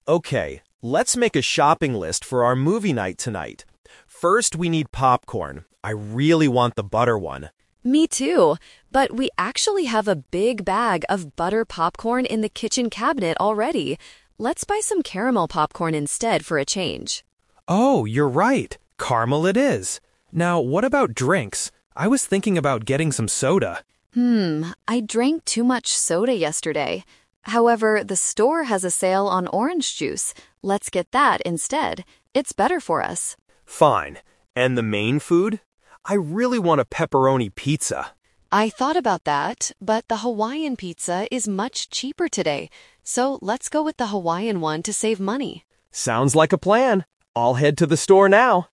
Okay, let's make a shopping list for our movie night tonight. First, we need popcorn. I really want the butter one. Me too, but we actually have a big bag of butter popcorn in the kitchen cabinet already. Let's buy some caramel popcorn instead for a change. Oh, you're right. Caramel it is. Now, what about drinks? I was thinking about getting some soda. I drank too much soda yesterday. However, the store has a sale on orange juice. Let's get that instead. It's better for us. Fine. And the main food? I really want a pepperoni pizza. I thought about that, but the Hawaiian pizza is much cheaper today. So let's go with the Hawaiian one to save money. Sounds like a plan. I'll head to the store now.